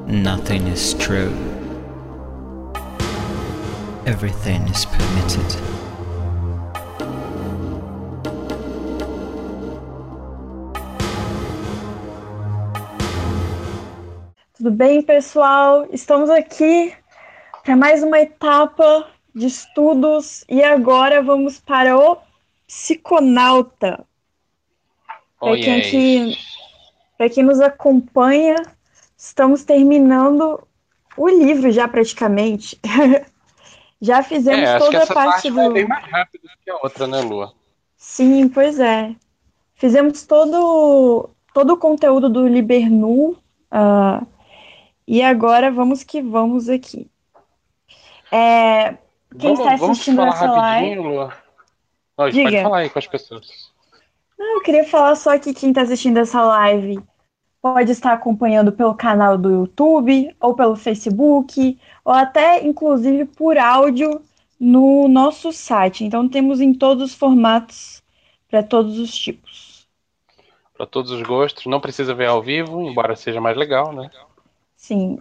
Nothing is true. Everything is permitted. Tudo bem, pessoal? Estamos aqui para mais uma etapa de estudos e agora vamos para o Psiconauta. Para quem nos acompanha, estamos terminando o livro já praticamente. Já fizemos acho que toda a essa parte parte vai do... bem mais rápido do que a outra, né, Lua? Sim, pois é. Fizemos todo o conteúdo do Libernu, e agora vamos que vamos aqui. Quem está Vamos assistindo falar essa live, rapidinho, Lua? Pode diga. falar aí com as pessoas. Não, eu queria falar só que quem está assistindo essa live pode estar acompanhando pelo canal do YouTube, ou pelo Facebook, ou até, inclusive, por áudio no nosso site. Então, temos em todos os formatos, para todos os tipos. Para todos os gostos, não precisa ver ao vivo, embora seja mais legal, né? Sim.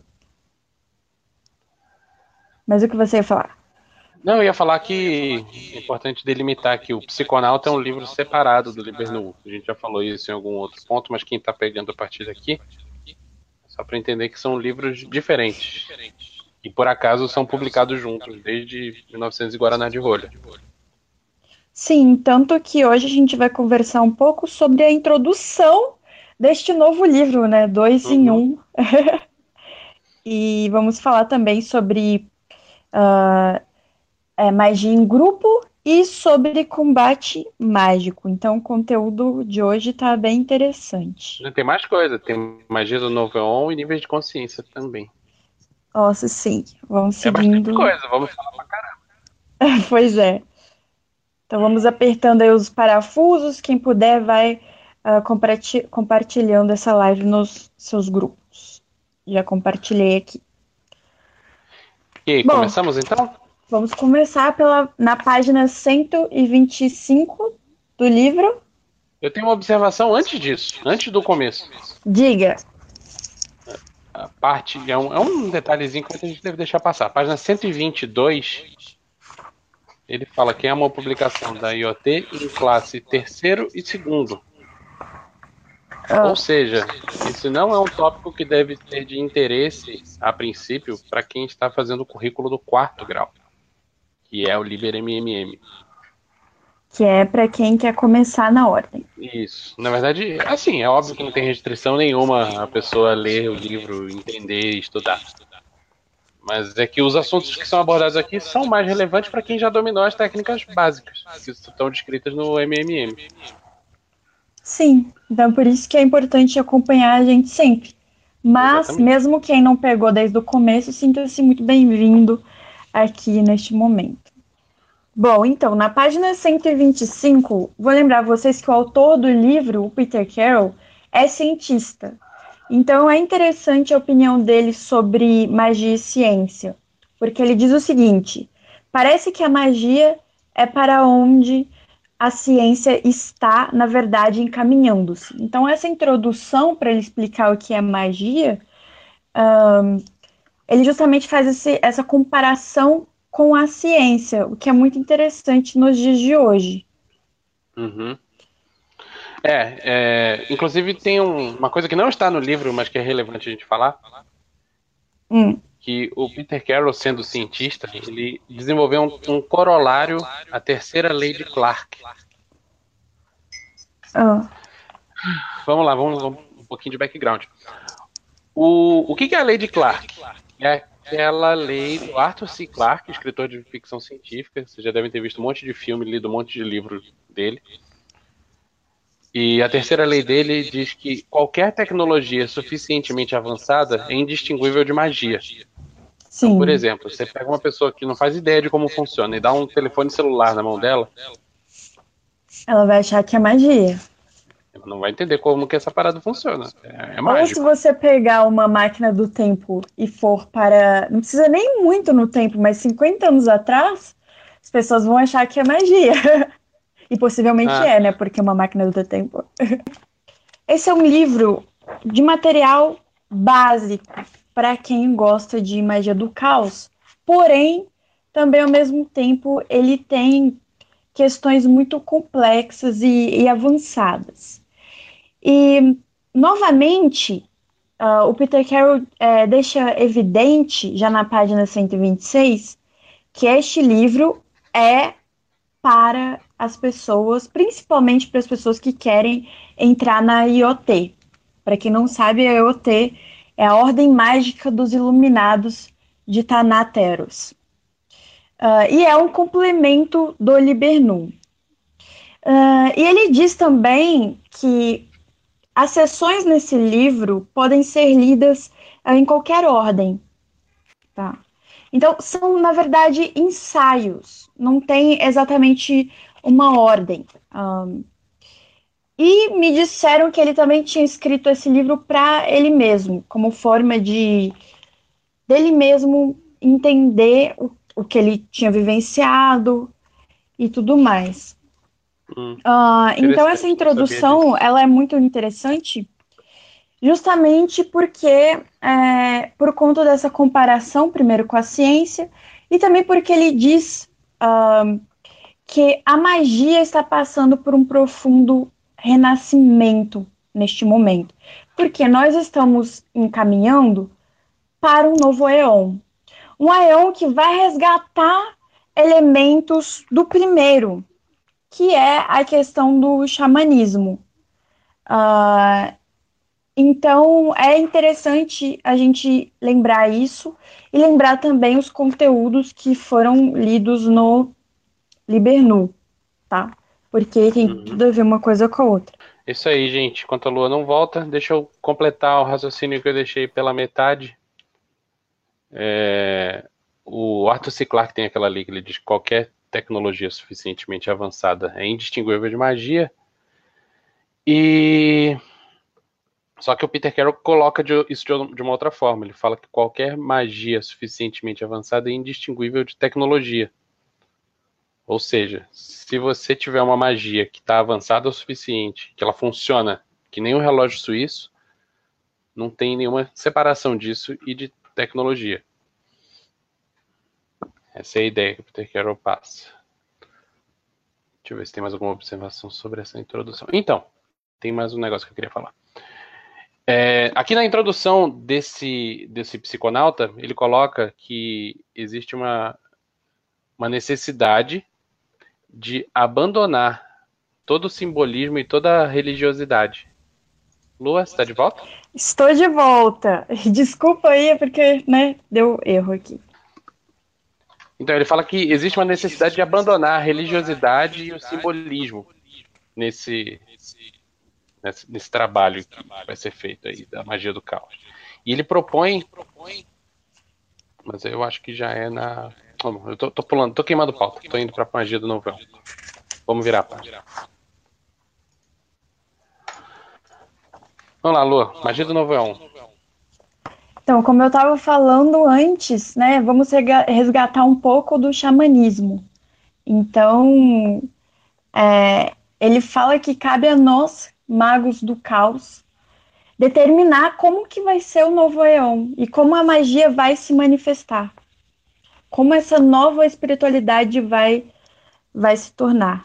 Mas o que você ia falar? Não, eu ia falar que é importante delimitar que o Psiconauta é um livro separado do Libernu. A gente já falou isso em algum outro ponto, mas quem está pegando a partir daqui, só para entender que são livros diferentes. E por acaso são publicados juntos, desde 1900 e Guaraná de Rolha. Sim, tanto que hoje a gente vai conversar um pouco sobre a introdução deste novo livro, né? 2 em Uhum. 1. E vamos falar também sobre magia em grupo e sobre combate mágico. Então, o conteúdo de hoje está bem interessante. Tem mais coisa, tem magia do Novo Eon e níveis de consciência também. Nossa, sim, vamos É bastante seguindo. coisa, vamos falar pra caramba. Pois é. Então, vamos apertando aí os parafusos. Quem puder vai compartilhando essa live nos seus grupos. Já compartilhei aqui. E aí, Bom, começamos então? vamos começar na página 125 do livro. Eu tenho uma observação antes disso, antes do começo. Diga. A parte, é um detalhezinho que a gente deve deixar passar. Página 122, ele fala que é uma publicação da IoT em classe terceiro e segundo. Ou seja, esse não é um tópico que deve ser de interesse, a princípio, para quem está fazendo o currículo do 4º grau, que é o Liber MMM. Que é para quem quer começar na ordem. Isso. Na verdade, assim, é óbvio que não tem restrição nenhuma a pessoa ler o livro, entender e estudar. Mas é que os assuntos que são abordados aqui são mais relevantes para quem já dominou as técnicas básicas, que estão descritas no MMM. Sim, então por isso que é importante acompanhar a gente sempre. Mas, Exatamente. mesmo quem não pegou desde o começo, sinta-se muito bem-vindo aqui neste momento. Bom, então, na página 125, vou lembrar vocês que o autor do livro, o Peter Carroll, é cientista. Então, é interessante a opinião dele sobre magia e ciência, porque ele diz o seguinte: parece que a magia é para onde a ciência está, na verdade, encaminhando-se. Então, essa introdução para ele explicar o que é magia, ele justamente faz essa comparação com a ciência, o que é muito interessante nos dias de hoje. Uhum. Inclusive tem uma coisa que não está no livro, mas que é relevante a gente falar, que o Peter Carroll, sendo cientista, ele desenvolveu um corolário à terceira lei de Clarke. Vamos lá, vamos um pouquinho de background. O que é a lei de Clarke? É aquela lei do Arthur C. Clarke, escritor de ficção científica. Vocês já devem ter visto um monte de filme, lido um monte de livro dele. E a terceira lei dele diz que qualquer tecnologia suficientemente avançada é indistinguível de magia. Sim. Então, por exemplo, você pega uma pessoa que não faz ideia de como funciona e dá um telefone celular na mão dela, ela vai achar que é magia. ela não vai entender como que essa parada funciona. É Ou mágico. se você pegar uma máquina do tempo e for para... Não precisa nem muito no tempo, mas 50 anos atrás, as pessoas vão achar que é magia. E possivelmente né? Porque é uma máquina do tempo. Esse é um livro de material básico. para quem gosta de magia do caos, porém, também ao mesmo tempo, ele tem questões muito complexas e avançadas. E, novamente, o Peter Carroll deixa evidente, já na página 126, que este livro é para as pessoas, principalmente para as pessoas que querem entrar na IoT. Para quem não sabe, a IoT é a Ordem Mágica dos Iluminados de Thanateros. E é um complemento do Libernum. E ele diz também que as sessões nesse livro podem ser lidas em qualquer ordem. Tá? Então, são, na verdade, ensaios. Não tem exatamente uma ordem. E me disseram que ele também tinha escrito esse livro para ele mesmo, como forma de dele mesmo entender o que ele tinha vivenciado e tudo mais. Então essa introdução ela é muito interessante, justamente porque por conta dessa comparação primeiro com a ciência e também porque ele diz que a magia está passando por um profundo renascimento neste momento, porque nós estamos encaminhando para um novo Aeon. Um Aeon que vai resgatar elementos do primeiro, que é a questão do xamanismo. Então, é interessante a gente lembrar isso e lembrar também os conteúdos que foram lidos no Libernu, tá? Porque tem tudo a ver uma coisa com a outra. Isso aí, gente. Enquanto a Lua não volta, deixa eu completar o raciocínio que eu deixei pela metade. O Arthur C. Clarke tem aquela lei que ele diz que qualquer tecnologia suficientemente avançada é indistinguível de magia. Só que o Peter Carroll coloca isso de uma outra forma. Ele fala que qualquer magia suficientemente avançada é indistinguível de tecnologia. Ou seja, se você tiver uma magia que está avançada o suficiente, que ela funciona que nem um relógio suíço, não tem nenhuma separação disso e de tecnologia. Essa é a ideia que o Peter Carroll passa. Deixa eu ver se tem mais alguma observação sobre essa introdução. Então, tem mais um negócio que eu queria falar. Aqui na introdução desse psiconauta, ele coloca que existe uma necessidade de abandonar todo o simbolismo e toda a religiosidade. Lua, você está de volta? Estou de volta. Desculpa aí, porque deu erro aqui. Então, ele fala que existe uma necessidade de abandonar a religiosidade e o simbolismo nesse trabalho que vai ser feito aí, da magia do caos. E ele propõe, mas eu acho que já é na... Eu tô pulando, tô queimando pauta, tô indo pra magia do novo. Vamos virar a página. Vamos lá, Lu, magia do novo éon. Então, como eu estava falando antes, vamos resgatar um pouco do xamanismo. Então, ele fala que cabe a nós, magos do caos, determinar como que vai ser o novo éon e como a magia vai se manifestar. Como essa nova espiritualidade vai se tornar.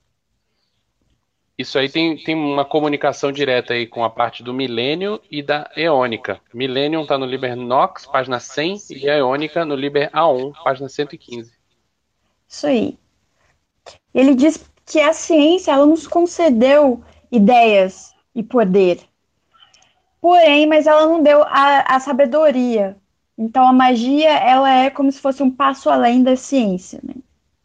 Isso aí tem uma comunicação direta aí com a parte do milênio e da eônica. Millennium está no Liber Nox, página 100, e a eônica no Liber A1, página 115. Isso aí. Ele diz que a ciência ela nos concedeu ideias e poder. Porém, mas ela não deu a sabedoria. Então, a magia ela é como se fosse um passo além da ciência, né?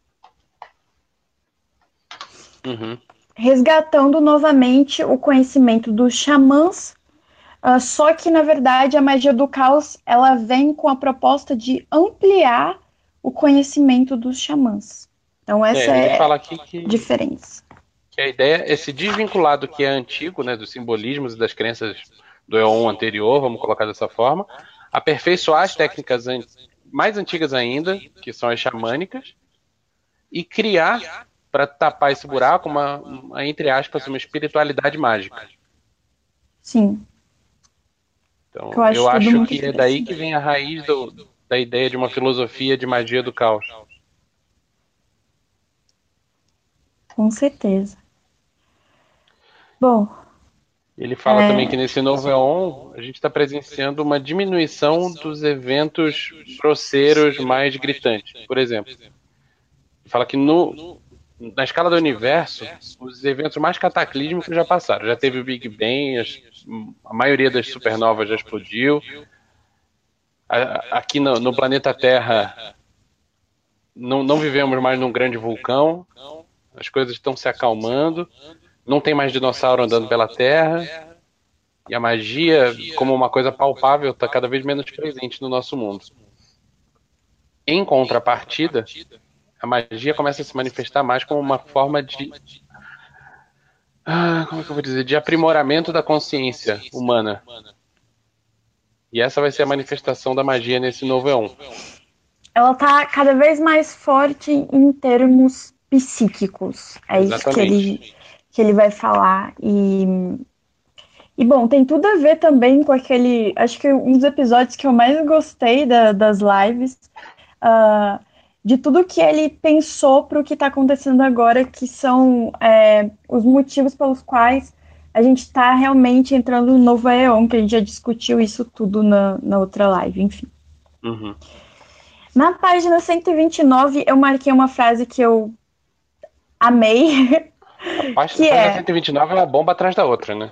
Uhum. Resgatando novamente o conhecimento dos xamãs, só que, na verdade, a magia do caos ela vem com a proposta de ampliar o conhecimento dos xamãs. Então, essa ele fala aqui a diferença. Que a ideia é se desvincular do que é antigo, né, dos simbolismos e das crenças do éon anterior, vamos colocar dessa forma, aperfeiçoar as técnicas mais antigas ainda, que são as xamânicas, e criar, para tapar esse buraco, entre aspas, uma espiritualidade mágica. Sim. Então, Que eu acho eu tudo acho muito que é daí que interessante. vem a raiz da ideia de uma filosofia de magia do caos. Com certeza. Bom, Ele fala também que nesse novo Eon a gente está presenciando uma diminuição dos eventos grosseiros mais gritantes. Por exemplo, ele fala que na escala do universo, os eventos mais cataclísmicos já passaram. Já teve o Big Bang, a maioria das supernovas já explodiu. Aqui no planeta Terra não vivemos mais num grande vulcão. As coisas estão se acalmando. Não tem mais dinossauro andando pela Terra. E a magia, como uma coisa palpável, está cada vez menos presente no nosso mundo. Em contrapartida, a magia começa a se manifestar mais como uma forma de... como é que eu vou dizer? De aprimoramento da consciência humana. E essa vai ser a manifestação da magia nesse novo Eon. ela tá cada vez mais forte em termos psíquicos. É isso Exatamente. que ele vai falar. E bom, tem tudo a ver também com aquele. Acho que um dos episódios que eu mais gostei das lives, de tudo que ele pensou para o que está acontecendo agora, que são os motivos pelos quais a gente está realmente entrando no novo Aeon, que a gente já discutiu isso tudo na outra live, enfim. Uhum. Na página 129, eu marquei uma frase que eu amei. A página Que é 129 é uma bomba atrás da outra, né?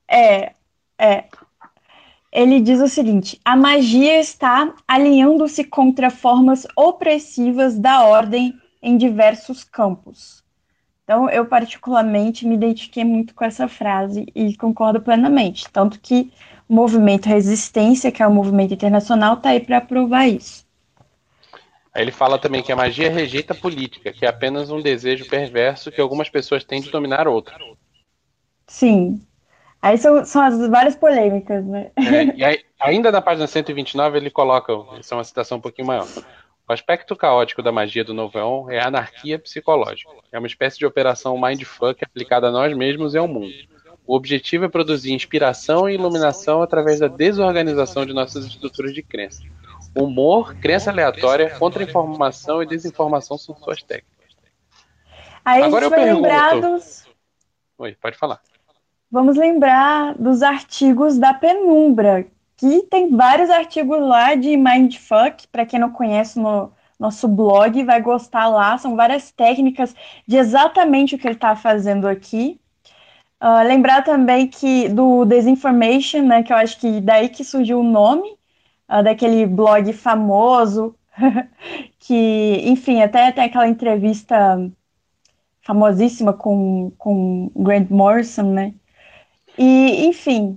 Ele diz o seguinte: a magia está alinhando-se contra formas opressivas da ordem em diversos campos. Então, eu particularmente me identifiquei muito com essa frase e concordo plenamente. Tanto que o movimento Resistência, que é o movimento internacional, está aí para provar isso. Aí ele fala também que a magia rejeita a política, que é apenas um desejo perverso que algumas pessoas têm de dominar outras. Sim. Aí são as várias polêmicas, né? E aí, ainda na página 129 ele coloca, essa é uma citação um pouquinho maior. O aspecto caótico da magia do Novo Eon é a anarquia psicológica. É uma espécie de operação mindfuck aplicada a nós mesmos e ao mundo. O objetivo é produzir inspiração e iluminação através da desorganização de nossas estruturas de crença. Humor, crença aleatória, contra-informação e desinformação são suas técnicas. Aí Agora a eu gente vai lembrar pergunto... Oi, pode falar. Vamos lembrar dos artigos da Penumbra, que tem vários artigos lá de Mindfuck, para quem não conhece no nosso blog, vai gostar lá, são várias técnicas de exatamente o que ele está fazendo aqui. Lembrar também que do Desinformation, né, que eu acho que daí que surgiu o nome, daquele blog famoso, que, enfim, até tem aquela entrevista famosíssima com Grant Morrison, né? E, enfim.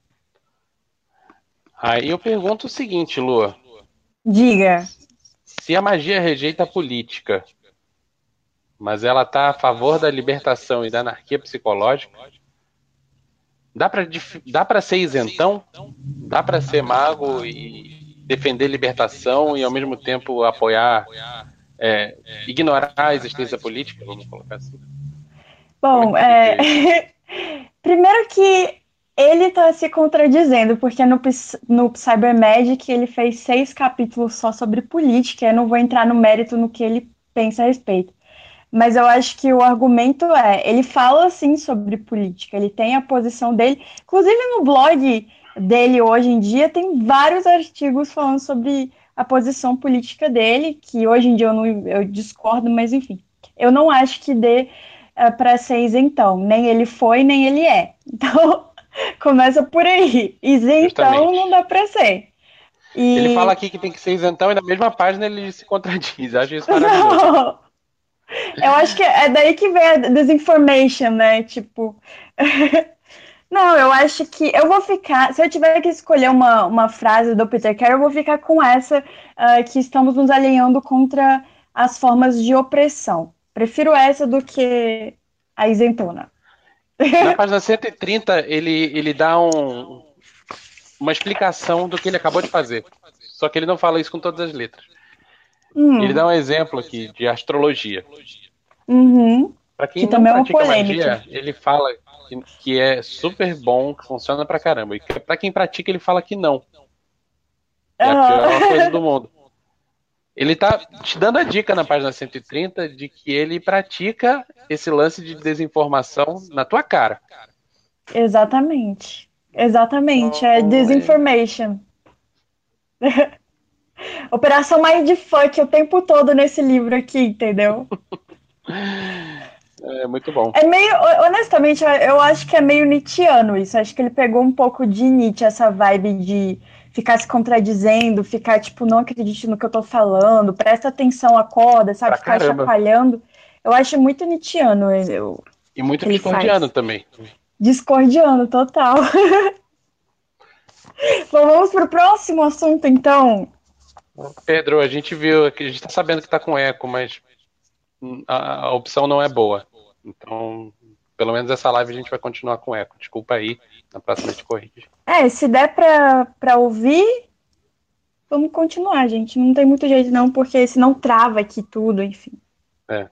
Aí eu pergunto o seguinte, Lua. Diga. Se a magia rejeita a política, mas ela está a favor da libertação e da anarquia psicológica, dá para ser isentão? Dá para ser mago e defender libertação e ao mesmo tempo apoiar, ignorar a existência política? Vamos colocar assim. Bom, primeiro que ele está se contradizendo, porque no Cybermagic ele fez 6 capítulos só sobre política, eu não vou entrar no mérito no que ele pensa a respeito. Mas eu acho que o argumento ele fala sim sobre política, ele tem a posição dele, inclusive no blog dele hoje em dia tem vários artigos falando sobre a posição política dele, que hoje em dia eu discordo, mas enfim, eu não acho que dê para ser isentão, nem ele foi, nem ele é. Então, começa por aí, isentão Justamente. não dá para ser. Ele fala aqui que tem que ser isentão e na mesma página ele se contradiz, acho isso maravilhoso. Não. Eu acho que é daí que vem a desinformation, né? Tipo. Não, eu acho que eu vou ficar. Se eu tiver que escolher uma frase do Peter Carey, eu vou ficar com essa, que estamos nos alinhando contra as formas de opressão. Prefiro essa do que a isentona. Na página 130, ele dá uma explicação do que ele acabou de fazer. Só que ele não fala isso com todas as letras. Ele dá um exemplo aqui de astrologia. Uhum. Pra quem Que não também é uma pratica polêmica. magia, ele fala que é super bom, que funciona pra caramba. E pra quem pratica, ele fala que não. Que é a pior coisa do mundo. Ele tá te dando a dica na página 130 de que ele pratica esse lance de desinformação na tua cara. Exatamente. Exatamente. É Então, disinformation. Operação Mindfuck o tempo todo nesse livro aqui, entendeu? É muito bom. É meio, honestamente, eu acho que é meio nietzschiano isso. Acho que ele pegou um pouco de Nietzsche, essa vibe de ficar se contradizendo, ficar tipo, não acredite no que eu tô falando, presta atenção, acorda, sabe? Pra Ficar caramba. chacoalhando. Eu acho muito nietzschiano E muito que ele discordiano faz. também. Discordiano, total. Bom, vamos pro próximo assunto, então. Pedro, a gente viu aqui, a gente tá sabendo que tá com eco, mas a opção não é boa. Então, pelo menos essa live a gente vai continuar com eco. Desculpa aí, na próxima a gente corrige. Se der pra ouvir, vamos continuar, gente. Não tem muito jeito não, porque senão trava aqui tudo, enfim. É.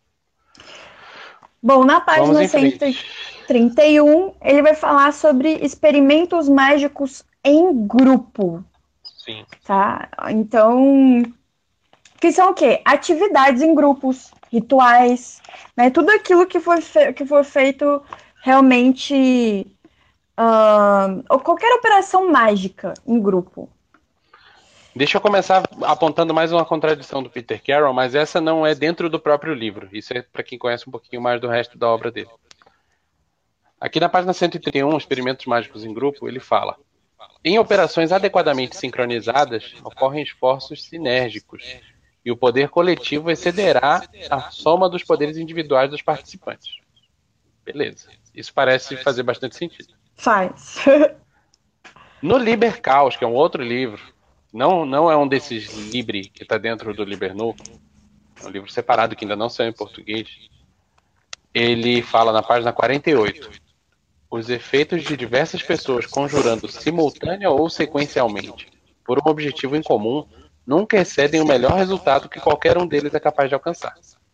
Bom, na página Vamos em frente. 131, ele vai falar sobre experimentos mágicos em grupo, Sim. tá? Então, que são o quê? Atividades em grupos, rituais, né? Tudo aquilo que for feito realmente, ou qualquer operação mágica em grupo. Deixa eu começar apontando mais uma contradição do Peter Carroll, mas essa não é dentro do próprio livro. Isso é para quem conhece um pouquinho mais do resto da obra dele. Aqui na página 131, Experimentos Mágicos em Grupo, ele fala: em operações adequadamente sincronizadas, ocorrem esforços sinérgicos, e o poder coletivo excederá a soma dos poderes individuais dos participantes. Beleza. Isso parece fazer bastante sentido. Faz. No Liber Caos, que é um outro livro, não é um desses Libri que está dentro do Liber Nu, é um livro separado que ainda não saiu em português, ele fala na página 48: os efeitos de diversas pessoas conjurando simultânea ou sequencialmente por um objetivo em comum nunca excedem o melhor resultado que qualquer um deles é capaz de alcançar.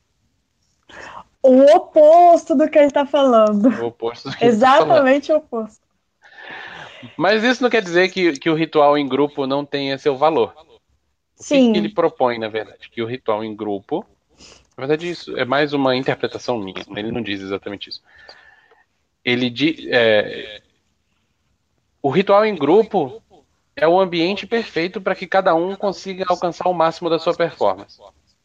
O oposto do que ele está falando. O oposto do que ele tá falando. Exatamente o oposto. Mas isso não quer dizer que o ritual em grupo não tenha seu valor. Sim. O que ele propõe, na verdade? Que o ritual em grupo... Na verdade, isso é mais uma interpretação minha. Ele não diz exatamente isso. Ele diz... o ritual em grupo é o ambiente perfeito para que cada um consiga alcançar o máximo da sua performance.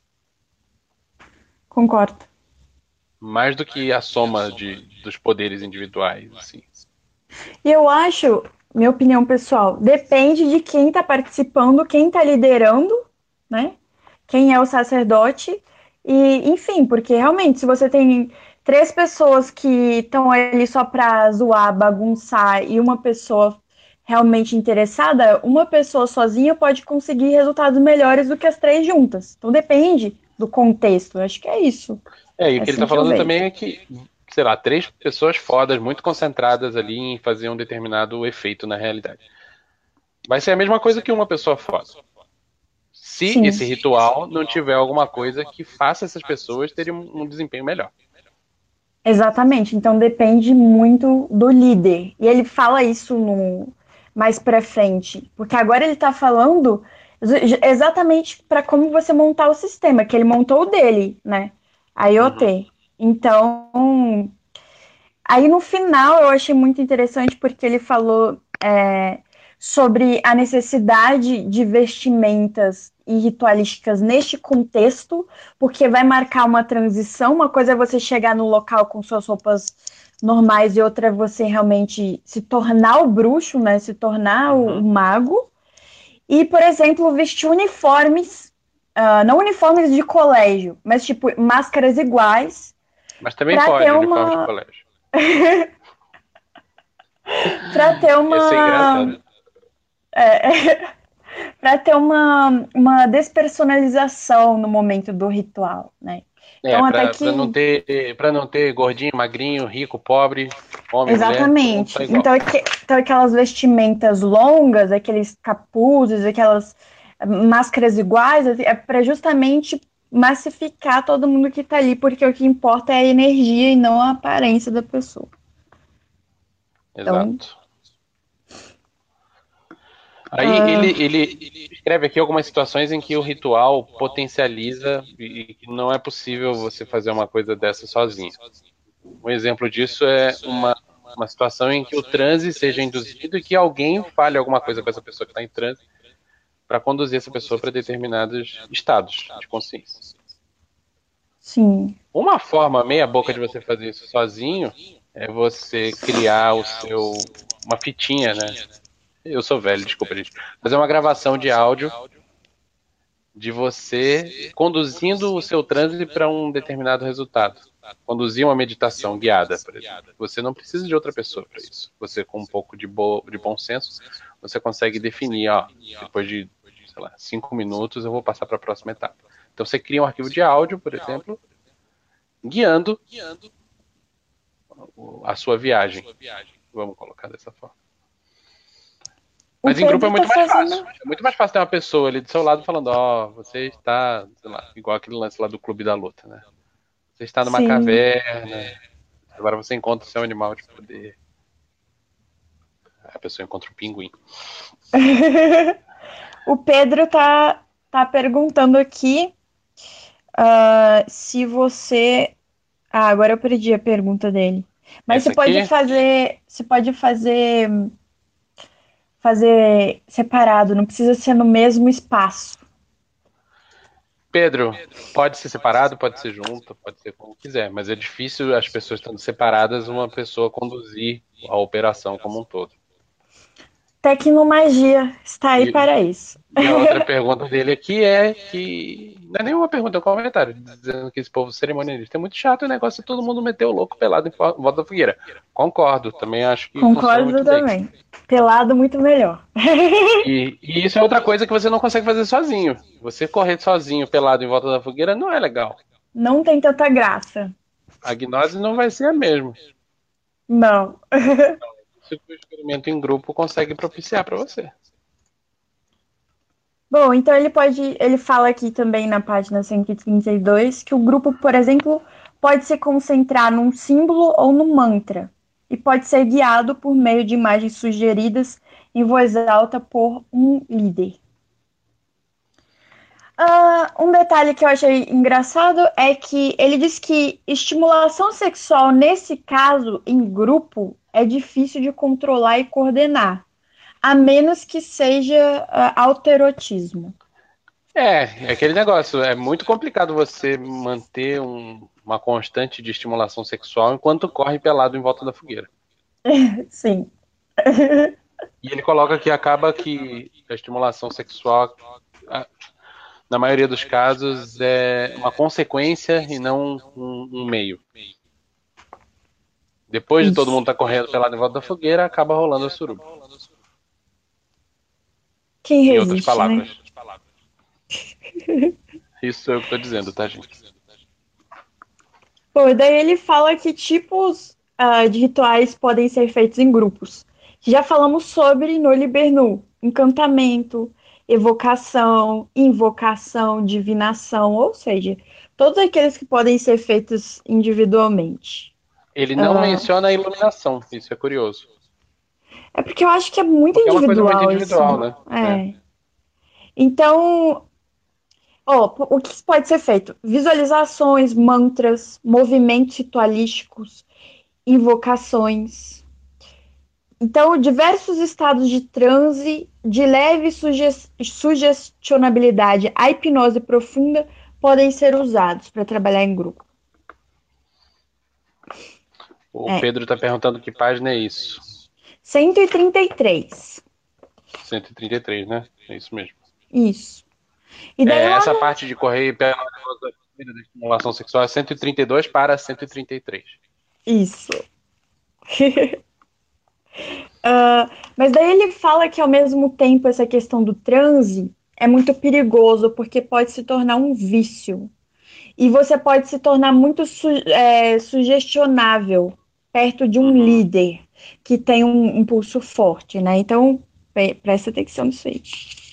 Concordo. Mais do que a soma dos poderes individuais, assim. E eu acho, minha opinião pessoal, depende de quem está participando, quem está liderando, né? Quem é o sacerdote. E, enfim, porque realmente, se você tem 3 pessoas que estão ali só para zoar, bagunçar, e uma pessoa realmente interessada, uma pessoa sozinha pode conseguir resultados melhores do que as 3 juntas. Então depende do contexto. Eu acho que é isso. E o que ele assim está que eu falando vejo. também é que, sei lá, 3 pessoas fodas, muito concentradas ali em fazer um determinado efeito na realidade. Vai ser a mesma coisa que uma pessoa foda. Se Sim. esse ritual não tiver alguma coisa que faça essas pessoas terem um desempenho melhor. Exatamente, então depende muito do líder. E ele fala isso mais pra frente, porque agora ele tá falando exatamente para como você montar o sistema, que ele montou o dele, né? A IoT. Então, aí no final eu achei muito interessante porque ele falou sobre a necessidade de vestimentas e ritualísticas neste contexto, porque vai marcar uma transição. Uma coisa é você chegar no local com suas roupas normais e outra é você realmente se tornar o bruxo, né? Se tornar o mago. E, por exemplo, vestir uniformes, não uniformes de colégio, mas tipo máscaras iguais. Mas também Pra pode, ter uniforme uma- de colégio. Para ter Ia ser engraçado. para ter uma despersonalização no momento do ritual, né? Então, até que... pra não ter gordinho, magrinho, rico, pobre, homem, Exatamente. mulher, todo mundo tá igual. Então, aquelas vestimentas longas, aqueles capuzes, aquelas máscaras iguais, é para justamente massificar todo mundo que tá ali, porque o que importa é a energia e não a aparência da pessoa. Então, Exato. Aí ele escreve aqui algumas situações em que o ritual potencializa e que não é possível você fazer uma coisa dessa sozinho. Um exemplo disso é uma situação em que o transe seja induzido e que alguém fale alguma coisa com essa pessoa que está em transe para conduzir essa pessoa para determinados estados de consciência. sim. Uma forma meia boca de você fazer isso sozinho é você criar uma fitinha, né? Eu sou velho, desculpa, gente. Fazer uma gravação de áudio de você conduzindo o seu transe para um determinado resultado. Conduzir uma meditação guiada, por exemplo. Você não precisa de outra pessoa para isso. Você, com um pouco de bom senso, você consegue definir, depois de, sei lá, 5 minutos eu vou passar para a próxima etapa. Então você cria um arquivo de áudio, por exemplo, guiando a sua viagem. Vamos colocar dessa forma. Mas em grupo é muito mais fácil. É muito mais fácil ter uma pessoa ali do seu lado falando, você está, sei lá, igual aquele lance lá do Clube da Luta, né? Você está numa caverna, agora você encontra o seu animal de poder. A pessoa encontra um pinguim. O Pedro tá perguntando aqui se você... agora eu perdi a pergunta dele. Mas você pode fazer separado, não precisa ser no mesmo espaço. Pedro, pode ser separado, pode ser junto, pode ser como quiser, mas é difícil as pessoas estando separadas, uma pessoa conduzir a operação como um todo. Tecnomagia está aí para isso. E a outra pergunta dele aqui é que... Não é nenhuma pergunta, é um comentário, dizendo que esse povo cerimonialista é muito chato, o negócio é todo mundo meter o louco pelado em volta da fogueira. Concordo, também acho que concordo também. Bem. Pelado muito melhor. E isso é outra coisa que você não consegue fazer sozinho. Você correr sozinho, pelado em volta da fogueira, não é legal. Não tem tanta graça. A gnose não vai ser a mesma. Não. Isso que o experimento em grupo consegue propiciar para você. Bom, então ele fala aqui também na página 132 que o grupo, por exemplo, pode se concentrar num símbolo ou num mantra e pode ser guiado por meio de imagens sugeridas em voz alta por um líder. Um detalhe que eu achei engraçado é que ele diz que estimulação sexual, nesse caso, em grupo, é difícil de controlar e coordenar, a menos que seja autoerotismo. É aquele negócio, é muito complicado você manter uma constante de estimulação sexual enquanto corre pelado em volta da fogueira. Sim. E ele coloca que acaba que a estimulação sexual, na maioria dos casos, é uma consequência e não um meio. Depois de todo mundo estar correndo pelado em volta da fogueira, acaba rolando a suruba. Quem resiste, em outras palavras. Né? Isso é o que eu tô dizendo, tá, gente? Pô, daí ele fala que tipos de rituais podem ser feitos em grupos. Já falamos sobre no Libernu, encantamento, evocação, invocação, divinação, ou seja, todos aqueles que podem ser feitos individualmente. Ele não menciona a iluminação, isso é curioso. É porque eu acho que é muito individual. É uma coisa muito individual, isso. Né? Então, o que pode ser feito? Visualizações, mantras, movimentos ritualísticos, invocações. Então, diversos estados de transe, de leve sugestionabilidade à hipnose profunda podem ser usados para trabalhar em grupo. O Pedro está perguntando que página é isso. 133. 133, né? É isso mesmo. Isso. E daí essa parte de correr pela estimulação sexual é 132 para 133. Isso. Mas daí ele fala que ao mesmo tempo essa questão do transe é muito perigoso porque pode se tornar um vício. E você pode se tornar muito sugestionável perto de um líder que tem um impulso forte, né? Então, presta atenção nisso aí.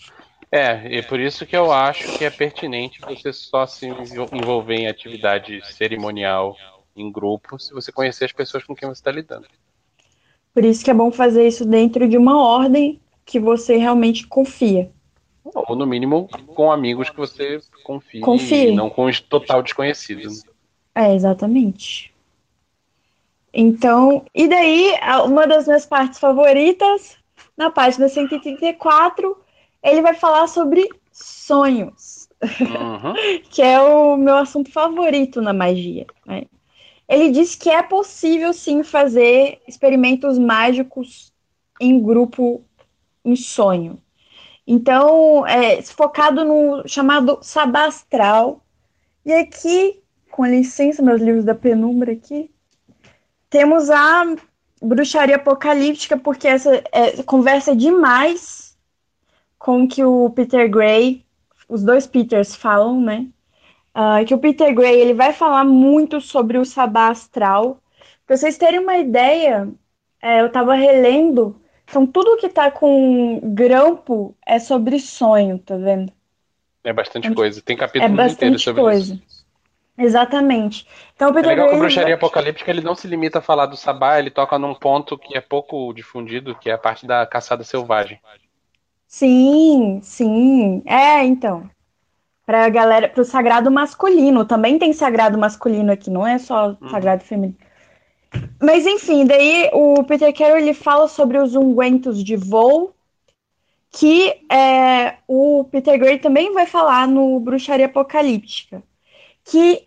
É por isso que eu acho que é pertinente você só se envolver em atividade cerimonial em grupo se você conhecer as pessoas com quem você está lidando. Por isso que é bom fazer isso dentro de uma ordem que você realmente confia. Ou, no mínimo, com amigos que você confie e Confie. não com os total desconhecidos. É, exatamente. Então, e daí, uma das minhas partes favoritas, na página 134, ele vai falar sobre sonhos, Uhum. que é o meu assunto favorito na magia, né? Ele diz que é possível, sim, fazer experimentos mágicos em grupo, em sonho. Então, focado no chamado sabá astral. E aqui, com licença, meus livros da penumbra aqui, temos a bruxaria apocalíptica, porque essa conversa demais com o que o Peter Gray, os dois Peters falam, né? Que o Peter Gray ele vai falar muito sobre o sabá astral. Para vocês terem uma ideia, eu estava relendo, então tudo que tá com grampo é sobre sonho, tá vendo? É bastante coisa. Tem É capítulos inteiros bastante sobre isso. coisa. Exatamente. Então o É Peter legal que a Gray bruxaria apocalíptica ele não se limita a falar do sabá, ele toca num ponto que é pouco difundido, que é a parte da caçada selvagem. Sim, sim. Então. Pra galera, pro sagrado masculino. Também tem sagrado masculino aqui, não é só Uhum. sagrado feminino. Mas enfim, daí o Peter Carroll ele fala sobre os ungüentos de voo, que o Peter Gray também vai falar no Bruxaria Apocalíptica, que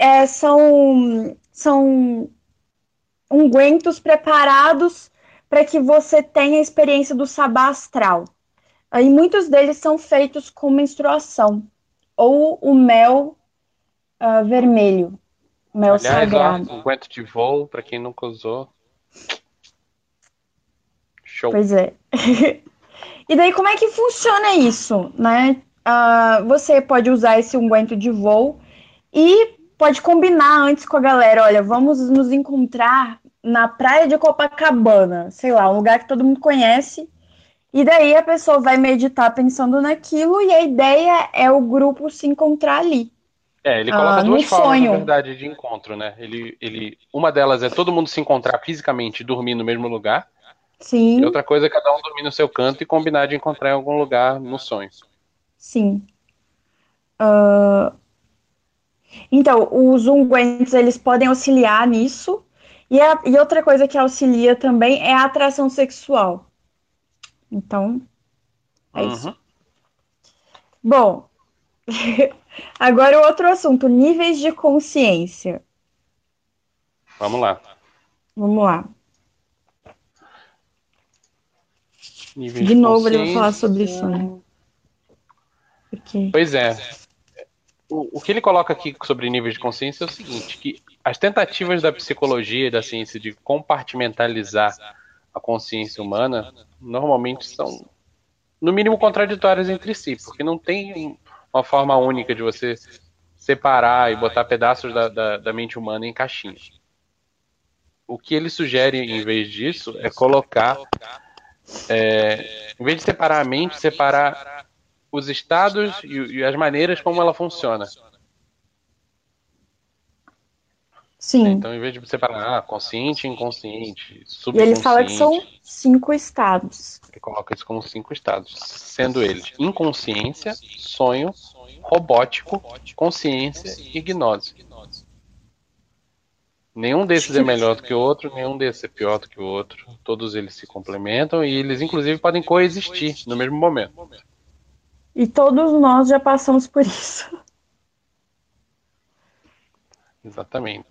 são ungüentos preparados para que você tenha a experiência do sabá astral. Aí muitos deles são feitos com menstruação ou o mel vermelho, mel Aliás, ó, sagrado. um aguento de voo, pra quem nunca usou. Show. Pois é. E daí como é que funciona isso, né? Você pode usar esse unguento de voo e pode combinar antes com a galera, olha, vamos nos encontrar na praia de Copacabana, sei lá, um lugar que todo mundo conhece. E daí a pessoa vai meditar pensando naquilo e a ideia é o grupo se encontrar ali, Ele coloca num duas formas, na sonho. verdade, de encontro, né? Uma delas é todo mundo se encontrar fisicamente e dormir no mesmo lugar. E Sim, outra coisa é cada um dormir no seu canto e combinar de encontrar em algum lugar no sonho. sim. Então, os ungüentos, eles podem auxiliar nisso. E outra coisa que auxilia também é a atração sexual. Então, é isso. Uhum. Bom, agora o outro assunto, níveis de consciência. Vamos lá. Vamos lá. Níveis De de novo ele vai falar sobre consciência. isso, né? Porque... Pois é. O que ele coloca aqui sobre níveis de consciência é o seguinte, que as tentativas da psicologia e da ciência de compartimentalizar a consciência humana normalmente são, no mínimo, contraditórias entre si, porque não tem uma forma única de você separar e botar pedaços da mente humana em caixinhas. O que ele sugere, em vez disso, é colocar, em vez de separar a mente, separar os estados e as maneiras como ela funciona. Sim. Então, em vez de separar consciente, inconsciente, E ele fala que são subconsciente, 5 estados. ele coloca isso como 5 estados, sendo eles inconsciência, sonho, robótico, consciência e gnose. Nenhum desses é melhor do que o outro, nenhum desses é pior do que o outro. Todos eles se complementam e eles, inclusive, podem coexistir no mesmo momento. E todos nós já passamos por isso. Exatamente.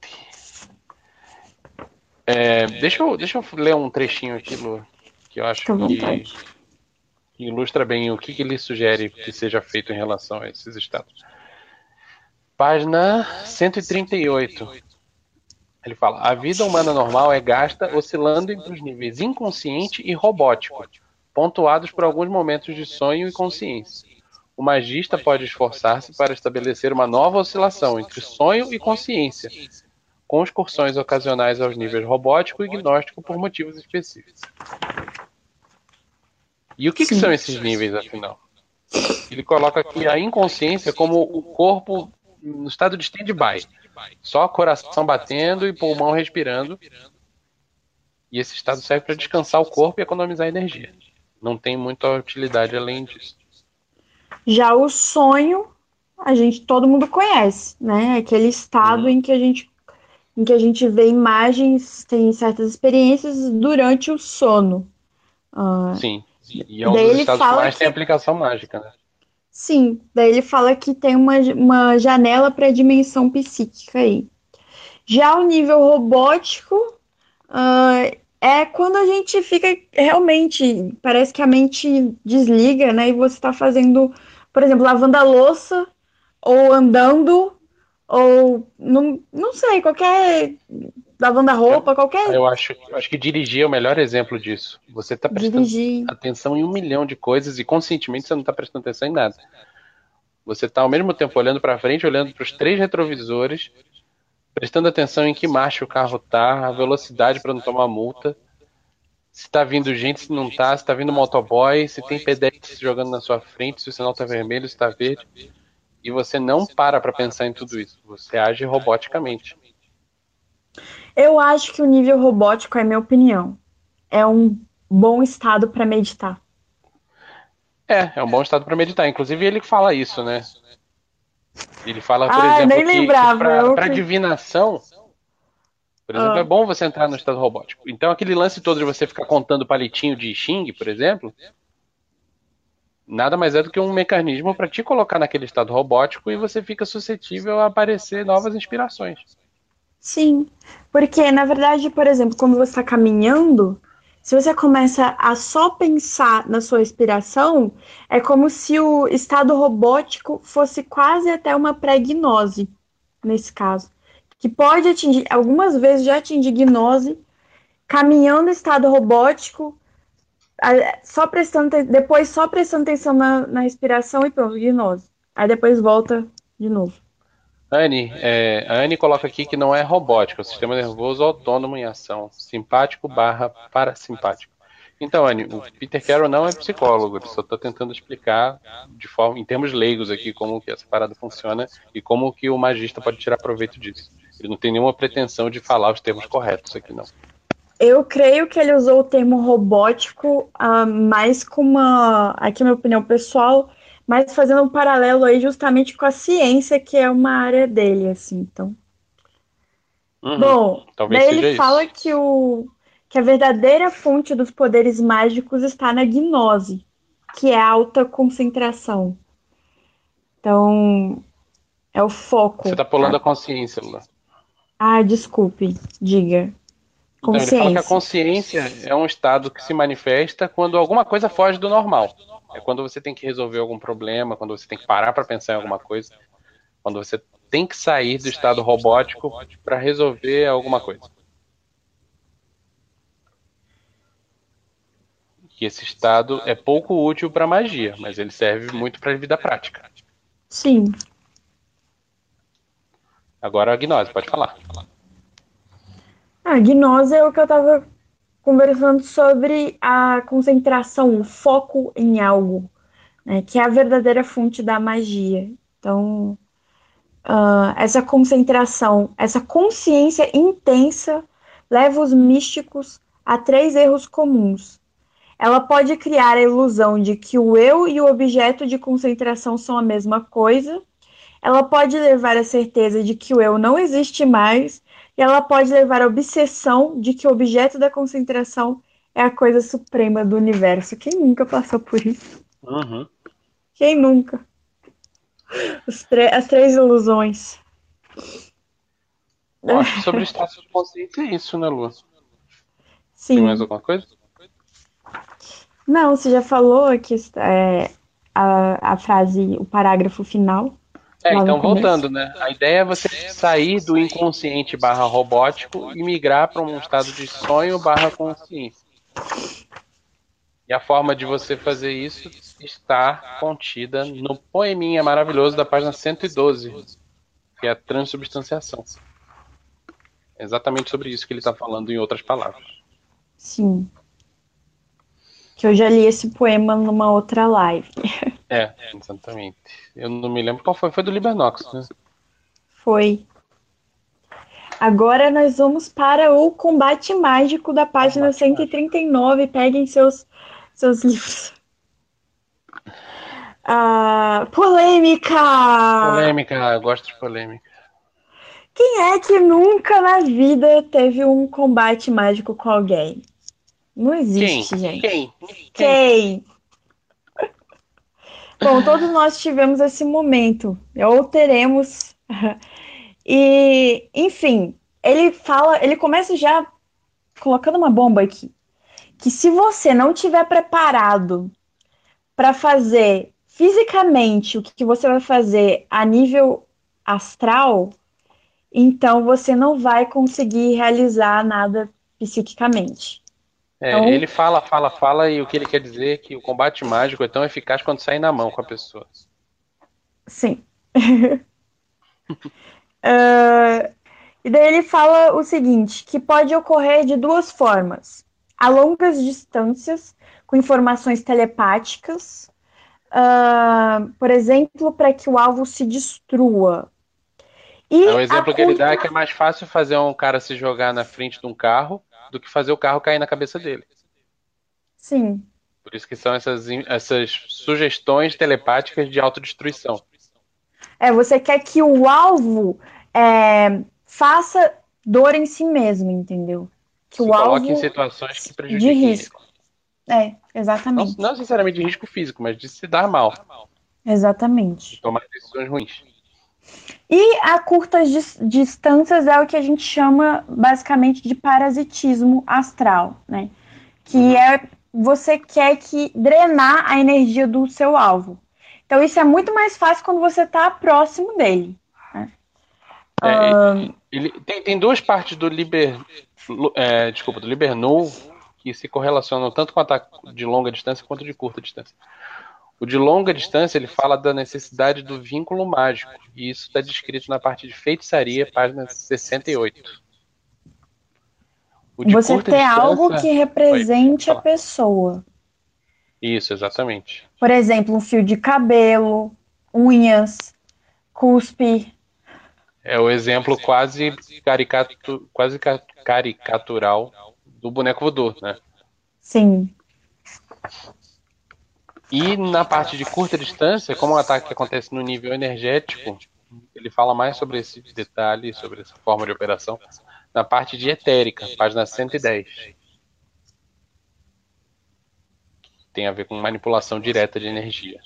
Deixa eu ler um trechinho aqui, Lu, que eu acho Fica à vontade. que ilustra bem o que ele sugere que seja feito em relação a esses estados. Página 138. Ele fala: a vida humana normal é gasta oscilando entre os níveis inconsciente e robótico, pontuados por alguns momentos de sonho e consciência. O magista pode esforçar-se para estabelecer uma nova oscilação entre sonho e consciência, com excursões ocasionais aos níveis robótico e gnóstico por motivos específicos. E o que são esses níveis, afinal? Ele coloca aqui a inconsciência como o corpo no estado de stand-by. Só coração batendo e pulmão respirando. E esse estado serve para descansar o corpo e economizar energia. Não tem muita utilidade além disso. Já o sonho, todo mundo conhece, né? Aquele estado em que a gente vê imagens, tem certas experiências durante o sono. Sim. E é um Daí dos ele estados que fala mais tem aplicação mágica, né? Sim, daí ele fala que tem uma janela para a dimensão psíquica aí. Já o nível robótico é quando a gente fica realmente, parece que a mente desliga, né? E você está fazendo, por exemplo, lavando a louça, ou andando, ou não sei, qualquer. Lavando a roupa, qualquer. Eu acho que dirigir é o melhor exemplo disso. Você está prestando Dirigir. atenção em 1 milhão de coisas e conscientemente você não está prestando atenção em nada. Você está ao mesmo tempo olhando para frente, olhando para os 3 retrovisores, prestando atenção em que marcha o carro tá, a velocidade para não tomar multa, se está vindo gente, se não está, se está vindo motoboy, se tem pedestre jogando na sua frente, se o sinal está vermelho, se está verde. E você não para pensar em tudo isso. Você age roboticamente. Eu acho que o nível robótico, é minha opinião, é um bom estado para meditar. É um bom estado para meditar. Inclusive ele fala isso, né? Ele fala, por exemplo, nem que lembrava. para divinação, por exemplo, é bom você entrar no estado robótico. Então aquele lance todo de você ficar contando palitinho de Xing, por exemplo, nada mais é do que um mecanismo para te colocar naquele estado robótico e você fica suscetível a aparecer novas inspirações. Sim, porque na verdade, por exemplo, quando você está caminhando, se você começa a só pensar na sua respiração, é como se o estado robótico fosse quase até uma pré-gnose, nesse caso. Que pode atingir, algumas vezes já atingir gnose, caminhando em estado robótico, depois só prestando atenção na respiração e pronto, gnose. Aí depois volta de novo. A Anne coloca aqui que não é robótico, é o sistema nervoso autônomo em ação, simpático barra parasimpático. Então, Anne, o Peter Carroll não é psicólogo, ele só está tentando explicar em termos leigos aqui, como que essa parada funciona e como que o magista pode tirar proveito disso. Ele não tem nenhuma pretensão de falar os termos corretos aqui, não. Eu creio que ele usou o termo robótico mais com aqui minha opinião pessoal, mas fazendo um paralelo aí justamente com a ciência, que é uma área dele, assim, então. Bom, talvez daí seja ele fala isso. que a verdadeira fonte dos poderes mágicos está na gnose, que é a alta concentração. Então, é o foco. Você está pulando a consciência, Lula. Desculpe, diga. Então, ele fala que a consciência é um estado que se manifesta quando alguma coisa foge do normal. É quando você tem que resolver algum problema, quando você tem que parar para pensar em alguma coisa, quando você tem que sair do estado robótico para resolver alguma coisa. E esse estado é pouco útil para magia, mas ele serve muito para a vida prática. Sim. Agora a gnose, pode falar. A gnose é o que eu estava conversando sobre a concentração, o foco em algo, né, que é a verdadeira fonte da magia. Então, essa concentração, essa consciência intensa leva os místicos a 3 erros comuns. Ela pode criar a ilusão de que o eu e o objeto de concentração são a mesma coisa. Ela pode levar à certeza de que o eu não existe mais. E ela pode levar à obsessão de que o objeto da concentração é a coisa suprema do universo. Quem nunca passou por isso? Uhum. Quem nunca? As 3 ilusões. Bom, acho que sobre o estado de consciência é isso, né, Lu? Sim. Tem mais alguma coisa? Não, você já falou que a frase, o parágrafo final. Então voltando, né? A ideia é você sair do inconsciente barra robótico e migrar para um estado de sonho barra consciência. E a forma de você fazer isso está contida no poeminha maravilhoso da página 112, que é a transubstanciação. É exatamente sobre isso que ele está falando em outras palavras. Sim. Que eu já li esse poema numa outra live. É, exatamente. Eu não me lembro qual foi. Foi do Libernox, né? Foi. Agora nós vamos para o combate mágico da página Combate 139. Peguem seus livros. Polêmica! Polêmica, eu gosto de polêmica. Quem é que nunca na vida teve um combate mágico com alguém? Não existe, gente. Quem? Bom, todos nós tivemos esse momento, ou teremos. E, enfim, ele começa já colocando uma bomba aqui, que se você não tiver preparado para fazer fisicamente o que você vai fazer a nível astral, então você não vai conseguir realizar nada psiquicamente. Então, Ele fala, e o que ele quer dizer é que o combate mágico é tão eficaz quanto sair na mão com a pessoa. sim. E daí ele fala o seguinte, que pode ocorrer de duas formas. A longas distâncias, com informações telepáticas, por exemplo, para que o alvo se destrua. E O exemplo que ele dá é que é mais fácil fazer um cara se jogar na frente de um carro do que fazer o carro cair na cabeça dele. Sim. Por isso que são essas sugestões telepáticas de autodestruição. Você quer que o alvo faça dor em si mesmo, entendeu? Que o alvo coloque em situações que prejudiquem de risco. Exatamente. Não necessariamente de risco físico, mas de se dar mal. Exatamente. De tomar decisões ruins. E a curtas distâncias é o que a gente chama basicamente de parasitismo astral, né? Que você quer drenar a energia do seu alvo. Então isso é muito mais fácil quando você está próximo dele. Né? Ele tem duas partes do do Libernull que se correlacionam tanto com ataque de longa distância quanto de curta distância. O de longa distância, ele fala da necessidade do vínculo mágico, e isso está descrito na parte de feitiçaria, página 68. Você ter algo que represente a pessoa. Isso, exatamente. Por exemplo, um fio de cabelo, unhas, cuspe. É o exemplo quase caricatural do boneco voodoo, né? Sim. E na parte de curta distância, como o ataque acontece no nível energético, ele fala mais sobre esse detalhe, sobre essa forma de operação, na parte de etérica, página 110. Tem a ver com manipulação direta de energia.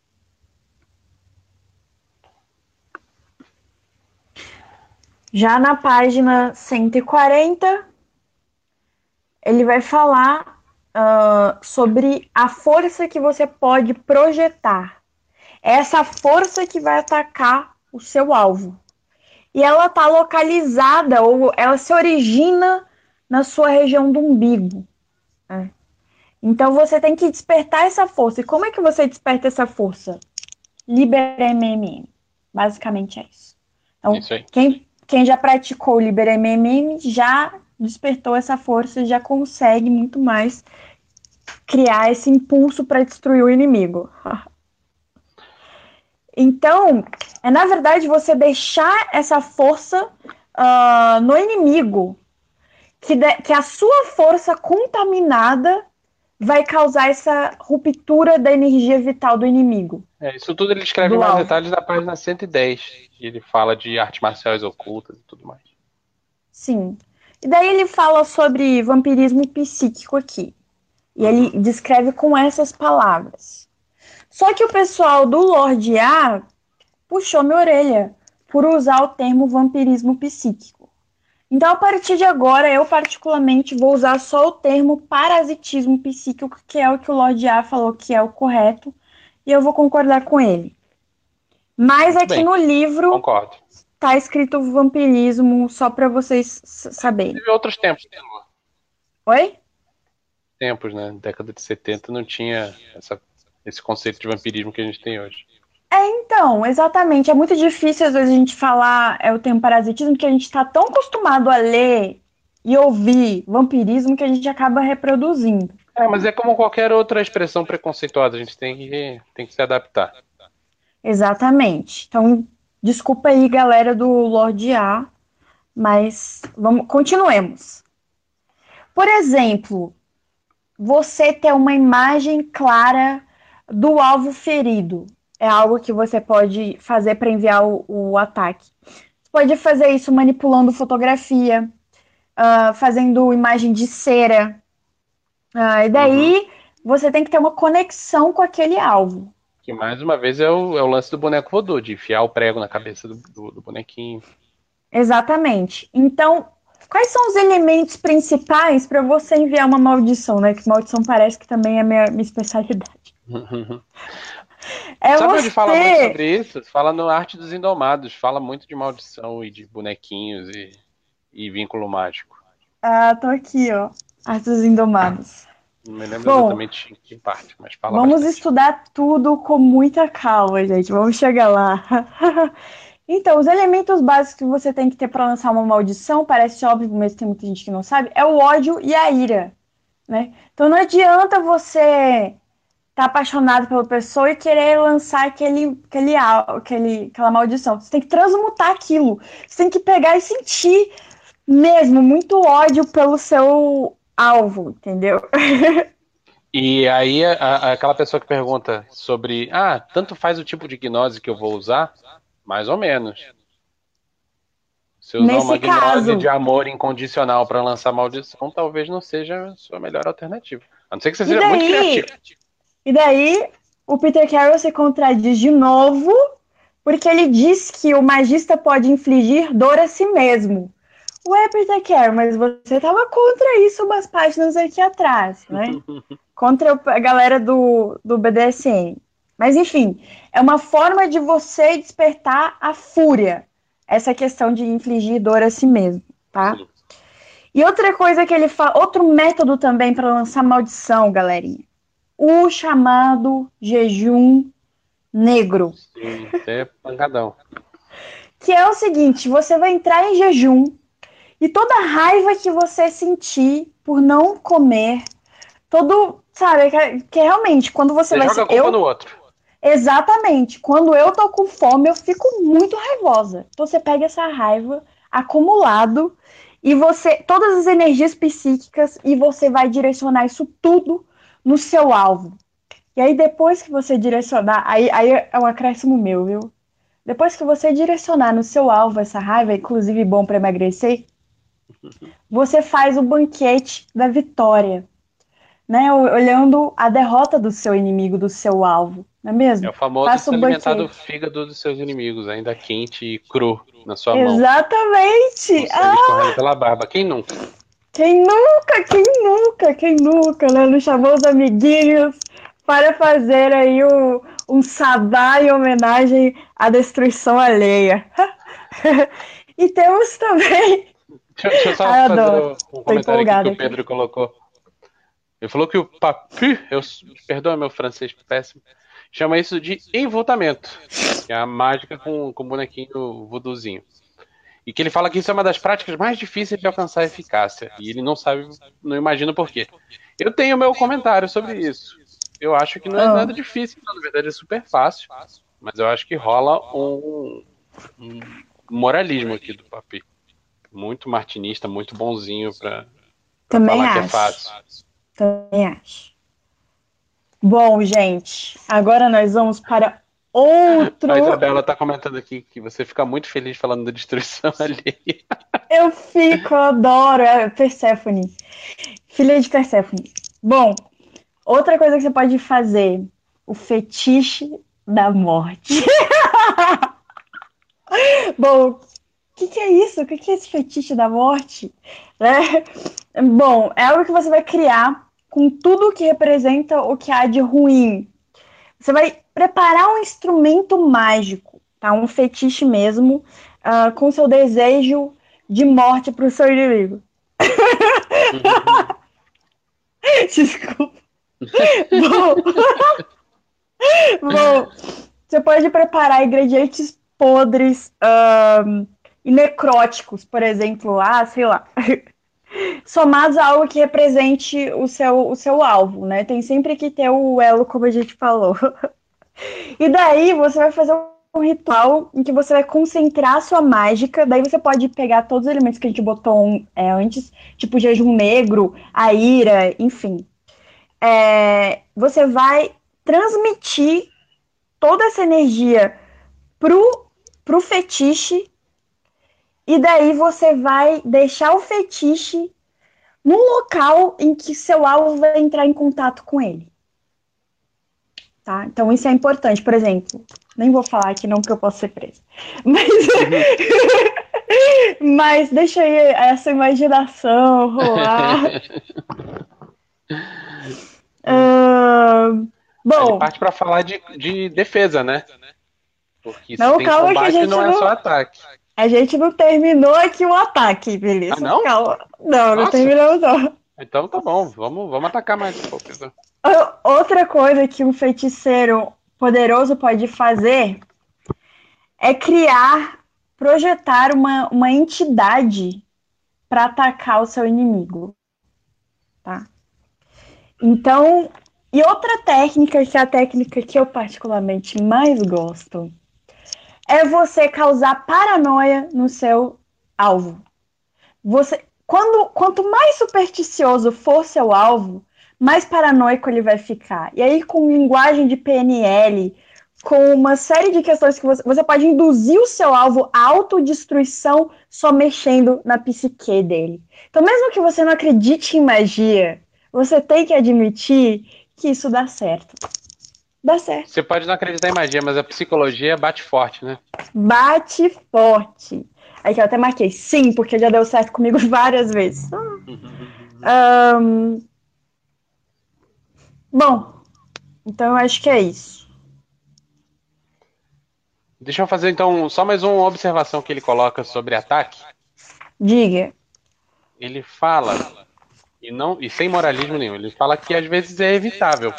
Já na página 140, ele vai falar sobre a força que você pode projetar. É essa força que vai atacar o seu alvo. E ela está localizada, ou ela se origina na sua região do umbigo. Né? Então você tem que despertar essa força. E como é que você desperta essa força? Libera MMM. Basicamente é isso. Então, isso aí. Quem já praticou o Libera MMM já despertou essa força e já consegue muito mais criar esse impulso para destruir o inimigo. Então, na verdade, você deixar essa força no inimigo, que a sua força contaminada vai causar essa ruptura da energia vital do inimigo. Isso tudo ele escreve mais detalhes na página 110. Ele fala de artes marciais ocultas e tudo mais. Sim. E daí ele fala sobre vampirismo psíquico aqui. E ele descreve com essas palavras. Só que o pessoal do Lorde A puxou minha orelha por usar o termo vampirismo psíquico. Então, a partir de agora, eu particularmente vou usar só o termo parasitismo psíquico, que é o que o Lorde A falou que é o correto, e eu vou concordar com ele. Mas aqui no livro concordo. Tá escrito vampirismo, só para vocês saberem. Teve outros tempos. Oi? Tempos, né? Década de 70 não tinha esse conceito de vampirismo que a gente tem hoje. Então, exatamente. É muito difícil, às vezes, a gente falar o termo parasitismo, porque a gente está tão acostumado a ler e ouvir vampirismo que a gente acaba reproduzindo. Mas é como qualquer outra expressão preconceituosa, a gente tem que se adaptar. Exatamente. Então, desculpa aí, galera do Lorde A, mas continuemos. Por exemplo, você ter uma imagem clara do alvo ferido. É algo que você pode fazer para enviar o ataque. Você pode fazer isso manipulando fotografia, fazendo imagem de cera. E daí você tem que ter uma conexão com aquele alvo. Que mais uma vez é o lance do boneco voodoo, de enfiar o prego na cabeça do bonequinho. Exatamente. Então, quais são os elementos principais para você enviar uma maldição, né? Que maldição parece que também é minha especialidade. Sabe onde fala muito sobre isso? Fala no Arte dos Indomados. Fala muito de maldição e de bonequinhos e vínculo mágico. Tô aqui, ó. Arte dos Indomados. Não me lembro exatamente em que parte, mas fala Vamos bastante. estudar tudo com muita calma, gente. Vamos chegar lá. Então, os elementos básicos que você tem que ter para lançar uma maldição, parece óbvio, mas tem muita gente que não sabe, é o ódio e a ira, né? Então não adianta você estar apaixonado pela pessoa e querer lançar aquela maldição. Você tem que transmutar aquilo. Você tem que pegar e sentir mesmo muito ódio pelo seu alvo, entendeu? E aí, aquela pessoa que pergunta sobre, tanto faz o tipo de gnose que eu vou usar, mais ou menos. Se usar uma gnose de amor incondicional para lançar maldição, talvez não seja a sua melhor alternativa. A não ser que você seja muito criativo. E daí, o Peter Carroll se contradiz de novo, porque ele diz que o magista pode infligir dor a si mesmo. Ué, Peter Carroll, mas você estava contra isso umas páginas aqui atrás, né? Contra a galera do BDSM. Mas, enfim, é uma forma de você despertar a fúria. Essa questão de infligir dor a si mesmo, tá? Sim. E outra coisa que ele fala, outro método também para lançar maldição, galerinha. O chamado jejum negro. Sim, é pancadão. Que é o seguinte, você vai entrar em jejum e toda a raiva que você sentir por não comer, sabe, que realmente, quando você vai... joga a culpa no outro. Exatamente. Quando eu tô com fome, eu fico muito raivosa. Então você pega essa raiva acumulado e todas as energias psíquicas, e você vai direcionar isso tudo no seu alvo. E aí depois que você direcionar, aí é um acréscimo meu, viu? Depois que você direcionar no seu alvo essa raiva, inclusive bom para emagrecer, você faz o banquete da vitória, né? Olhando a derrota do seu inimigo, do seu alvo. Não é mesmo? É o famoso se alimentar do fígado dos seus inimigos, ainda quente e cru na sua mão. Exatamente! Escorrendo pela barba. Quem nunca? Quem nunca, né? Não chamou os amiguinhos para fazer aí um sabá em homenagem à destruição alheia. E temos também... Deixa eu só fazer um comentário aqui que o Pedro colocou. Ele falou que o papu, perdoa meu francês péssimo, chama isso de envoltamento, que é a mágica com bonequinho voodoozinho. E que ele fala que isso é uma das práticas mais difíceis de alcançar a eficácia. E ele não imagina por quê. Eu tenho meu comentário sobre isso. Eu acho que não é nada difícil, na verdade é super fácil. Mas eu acho que rola um moralismo aqui do papi. Muito martinista, muito bonzinho pra falar que é fácil. Também acho. Bom, gente, agora nós vamos para outro... A Isabela tá comentando aqui que você fica muito feliz falando da destruição alheia. Eu adoro. É Perséfone. Filha de Perséfone. Bom, outra coisa que você pode fazer, o fetiche da morte. Bom, o que é isso? O que é esse fetiche da morte? Bom, é algo que você vai criar com tudo que representa o que há de ruim. Você vai preparar um instrumento mágico, tá? Um fetiche mesmo, com seu desejo de morte para o seu inimigo. Desculpa. Bom, você pode preparar ingredientes podres e necróticos, por exemplo, sei lá. somados a algo que represente o seu alvo, né? Tem sempre que ter o elo, como a gente falou. E daí você vai fazer um ritual em que você vai concentrar a sua mágica. Daí você pode pegar todos os elementos que a gente botou antes, tipo o jejum negro, a ira, enfim. Você vai transmitir toda essa energia pro fetiche, e daí você vai deixar o fetiche num local em que seu alvo vai entrar em contato com ele. Tá? Então isso é importante. Por exemplo, nem vou falar aqui não, porque eu posso ser presa. Mas deixa aí essa imaginação rolar. Bom, ele parte pra falar de defesa, né? Porque se não, tem calma, combate, que a gente não é só ataque. A gente não terminou aqui o ataque, beleza? Ah, não? Calma. Não Nossa. terminamos não. Então tá bom, vamos atacar mais um pouco. Então. Outra coisa que um feiticeiro poderoso pode fazer é projetar uma entidade para atacar o seu inimigo. Tá? Então, e outra técnica, que é a técnica que eu particularmente mais gosto, é você causar paranoia no seu alvo. Quanto mais supersticioso for seu alvo, mais paranoico ele vai ficar. E aí, com linguagem de PNL, com uma série de questões que você pode induzir o seu alvo à autodestruição só mexendo na psique dele. Então, mesmo que você não acredite em magia, você tem que admitir que isso dá certo. Dá certo. Você pode não acreditar em magia, mas a psicologia bate forte, né? Bate forte. Aí que eu até marquei, sim, porque já deu certo comigo várias vezes. Bom, então eu acho que é isso. Deixa eu fazer então só mais uma observação que ele coloca sobre ataque. Diga. Ele fala, e sem moralismo nenhum, ele fala que às vezes é evitável.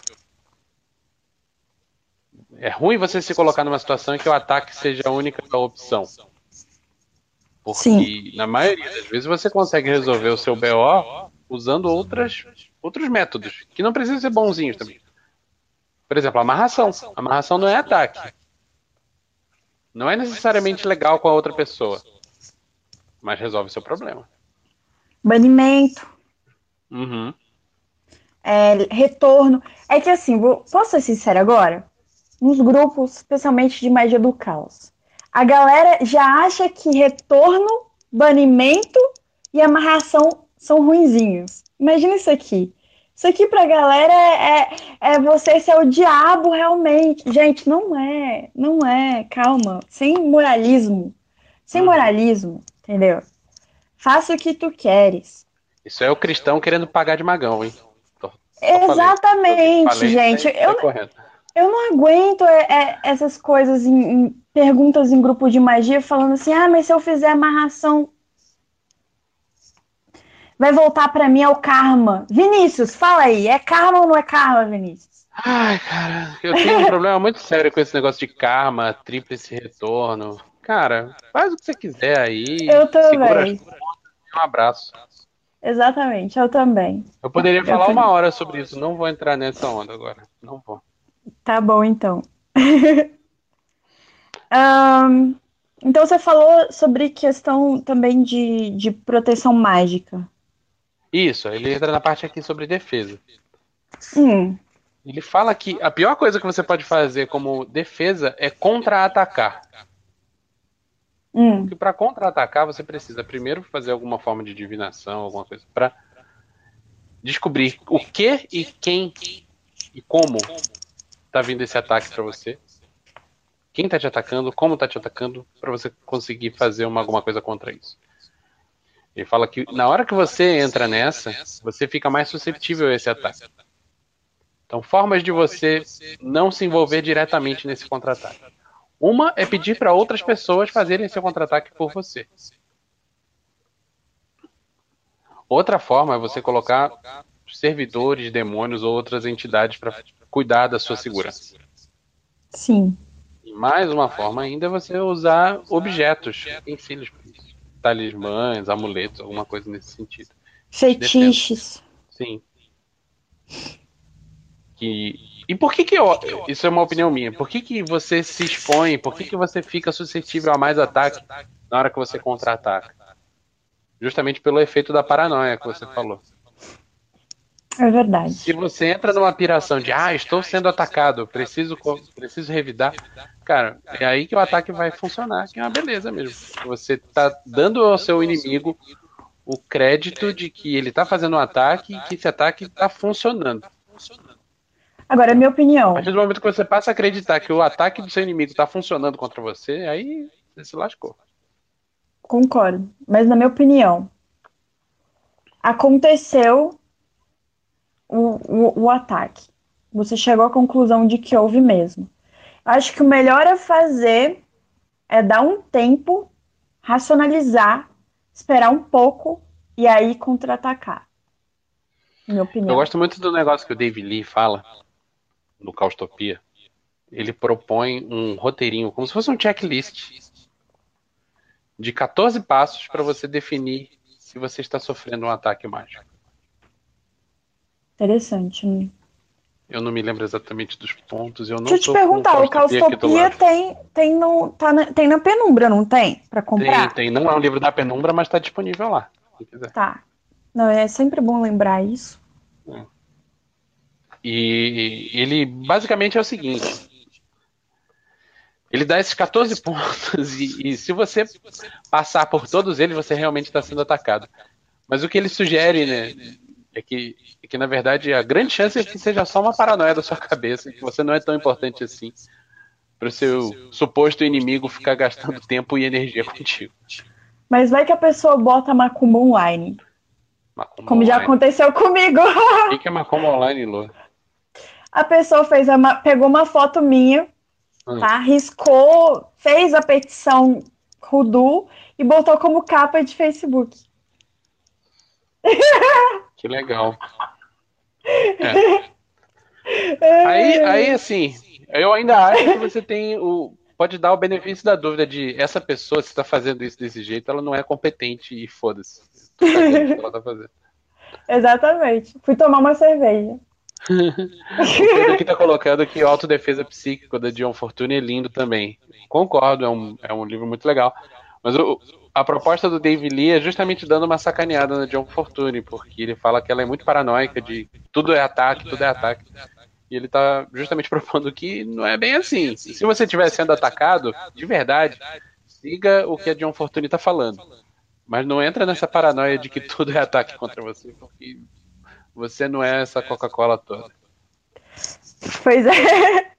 É ruim você se colocar numa situação em que o ataque seja a única opção. Porque, sim, na maioria das vezes você consegue resolver o seu BO usando outros métodos, que não precisam ser bonzinhos também. Por exemplo, a amarração. A amarração não é ataque. Não é necessariamente legal com a outra pessoa, mas resolve o seu problema. Banimento. Uhum. Retorno. É que assim, posso ser sincera agora? Nos grupos, especialmente de magia do caos, a galera já acha que retorno, banimento e amarração são ruinzinhos. Imagina isso aqui. Isso aqui pra galera é você ser o diabo realmente. Gente, não é, calma. Sem moralismo. Sem moralismo, entendeu? Faça o que tu queres. Isso é o cristão querendo pagar de magão, hein? Exatamente, gente. Eu não aguento essas coisas em perguntas em grupo de magia falando assim, mas se eu fizer amarração vai voltar pra mim ao karma. Vinícius, fala aí, é karma ou não é karma, Vinícius? Ai, cara, eu tenho um problema muito sério com esse negócio de karma, tríplice retorno. Cara, faz o que você quiser aí. Eu também. Segura as pontas e um abraço. Exatamente, eu também. Eu poderia falar uma hora sobre isso, não vou entrar nessa onda agora. Não vou. Tá bom, então. Então você falou sobre questão também de proteção mágica. Isso, ele entra na parte aqui sobre defesa. Ele fala que a pior coisa que você pode fazer como defesa é contra-atacar. Porque para contra-atacar você precisa primeiro fazer alguma forma de divinação, alguma coisa, para descobrir o que e quem e como tá vindo esse ataque para você. Quem tá te atacando, como tá te atacando, para você conseguir fazer alguma coisa contra isso. Ele fala que na hora que você entra nessa, você fica mais suscetível a esse ataque. Então, formas de você não se envolver diretamente nesse contra-ataque. Uma é pedir para outras pessoas fazerem esse contra-ataque por você. Outra forma é você colocar servidores, demônios ou outras entidades para cuidar da sua segurança. Sim. E mais uma forma ainda é você usar objetos, utensílios, talismãs, amuletos, alguma coisa nesse sentido. Fetiches. Sim. E por que isso é uma opinião minha, por que você se expõe, por que você fica suscetível a mais ataque na hora que você contra-ataca? Justamente pelo efeito da paranoia que você falou. É verdade. Se você entra numa piração de, estou sendo atacado, preciso revidar, cara, é aí que o ataque vai funcionar, que é uma beleza mesmo. Você tá dando ao seu inimigo o crédito de que ele tá fazendo um ataque e que esse ataque tá funcionando. Agora, minha A opinião. partir do momento que você passa a acreditar que o ataque do seu inimigo tá funcionando contra você, aí você se lascou. Concordo. Mas, na minha opinião, aconteceu o ataque. Você chegou à conclusão de que houve mesmo. Acho que o melhor a fazer é dar um tempo, racionalizar, esperar um pouco e aí contra-atacar. Minha opinião. Eu gosto muito do negócio que o David Lee fala no Caustopia. Ele propõe um roteirinho, como se fosse um checklist de 14 passos para você definir se você está sofrendo um ataque mágico. Interessante, né? Eu não me lembro exatamente dos pontos. Eu não Deixa eu te perguntar, o Caustopia tem na Penumbra, não tem? Para comprar? Tem. Não é um livro da Penumbra, mas está disponível lá. Se quiser. Tá. Não, é sempre bom lembrar isso. E ele basicamente é o seguinte. Ele dá esses 14 pontos e se você passar por todos eles, você realmente está sendo atacado. Mas o que ele sugere, né, é que na verdade a grande chance é que seja só uma paranoia da sua cabeça, que você não é tão importante assim para o seu suposto inimigo ficar gastando tempo e energia contigo. Mas vai que a pessoa bota Macumba online. Macumba como online. Já aconteceu comigo. O que é Macumba online, Lô? A pessoa pegou uma foto minha, tá? Riscou, fez a petição Rudu e botou como capa de Facebook. Que legal. Aí, assim, eu ainda acho que você pode dar o benefício da dúvida de essa pessoa, se tá fazendo isso desse jeito, ela não é competente e foda-se. Tô fazendo o que ela tá fazendo. Exatamente. Fui tomar uma cerveja. O Pedro aqui tá colocando que o Autodefesa Psíquica da John Fortune é lindo também. Concordo, é um livro muito legal. Mas a proposta do David Lee é justamente dando uma sacaneada na John Fortune, porque ele fala que ela é muito paranoica de tudo é ataque. E ele tá justamente propondo que não é bem assim. Se você estiver sendo atacado, de verdade, siga o que a John Fortune tá falando. Mas não entra nessa paranoia de que tudo é ataque contra você, porque você não é essa Coca-Cola toda. Pois é.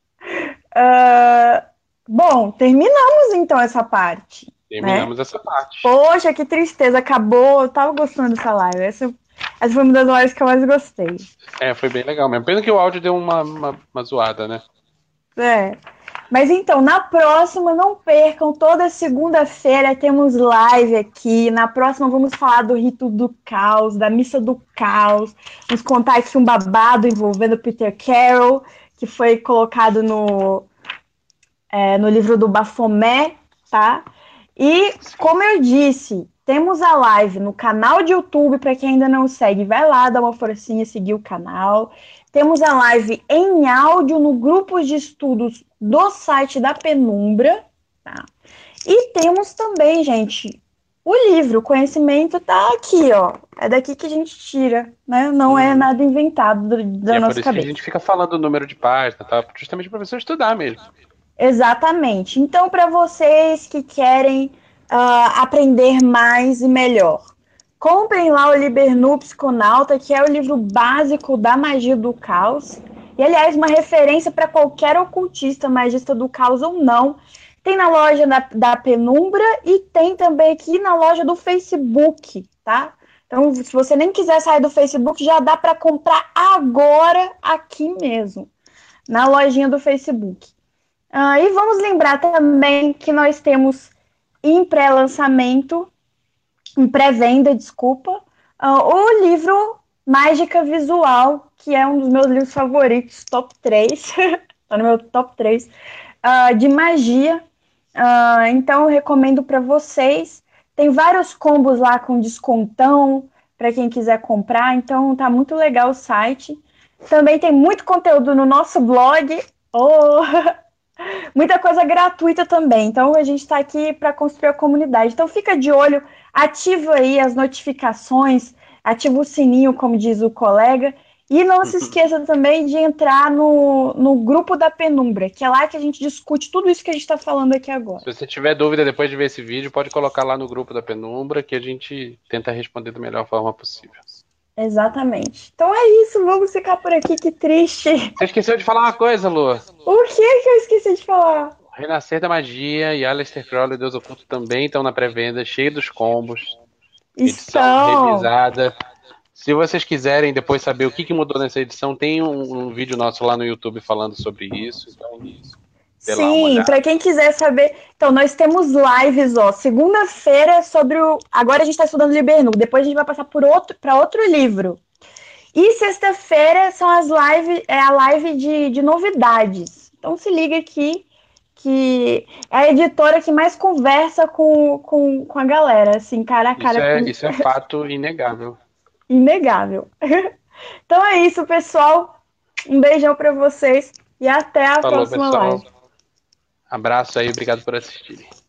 Bom, terminamos então essa parte. Terminamos essa parte. Poxa, que tristeza, acabou. Eu tava gostando dessa live. Essa foi uma das lives que eu mais gostei. Foi bem legal mesmo. Pena que o áudio deu uma zoada, né? Mas então, na próxima, não percam, toda segunda-feira temos live aqui. Na próxima vamos falar do Rito do Caos, da Missa do Caos. Vamos contar aqui um babado envolvendo Peter Carroll, que foi colocado no livro do Baphomet, tá? E, como eu disse, temos a live no canal de YouTube, para quem ainda não segue, vai lá, dá uma forcinha, seguir o canal. Temos a live em áudio no grupo de estudos do site da Penumbra, tá? E temos também, gente, o livro, o conhecimento tá aqui, ó. É daqui que a gente tira, né? Não é nada inventado da nossa cabeça. Que a gente fica falando o número de página, tá? Justamente para você estudar mesmo. Exatamente. Então, para vocês que querem aprender mais e melhor, comprem lá o Libernu Psiconauta, que é o livro básico da magia do caos. E, aliás, uma referência para qualquer ocultista, magista do caos ou não. Tem na loja da Penumbra e tem também aqui na loja do Facebook, tá? Então, se você nem quiser sair do Facebook, já dá para comprar agora aqui mesmo, na lojinha do Facebook. E vamos lembrar também que nós temos em pré-lançamento, em pré-venda, desculpa, o livro Mágica Visual, que é um dos meus livros favoritos, top 3, tá no meu top 3, de magia. Então eu recomendo para vocês. Tem vários combos lá com descontão, para quem quiser comprar. Então tá muito legal o site. Também tem muito conteúdo no nosso blog. Oh! Muita coisa gratuita também. Então a gente está aqui para construir a comunidade. Então fica de olho, ativa aí as notificações, ativa o sininho, como diz o colega. E não se esqueça também de entrar no grupo da Penumbra, que é lá que a gente discute tudo isso que a gente está falando aqui agora. Se você tiver dúvida depois de ver esse vídeo, pode colocar lá no grupo da Penumbra, que a gente tenta responder da melhor forma possível. Exatamente. Então é isso, vamos ficar por aqui, que triste. Você esqueceu de falar uma coisa, Lu. O que eu esqueci de falar? Renascer da Magia e Aleister Crowley, Deus Oculto, também estão na pré-venda, cheio dos combos. Edição revisada. Se vocês quiserem depois saber o que mudou nessa edição, tem um vídeo nosso lá no YouTube falando sobre isso. Então, sim, para quem quiser saber. Então, nós temos lives, ó. Segunda-feira sobre o. Agora a gente está estudando Libernu, depois a gente vai passar para outro livro. E sexta-feira são as lives, é a live de novidades. Então se liga aqui, que é a editora que mais conversa com a galera, assim, cara a cara. Isso é fato inegável. Inegável. Então é isso, pessoal. Um beijão para vocês e até a próxima live. Abraço aí, obrigado por assistirem.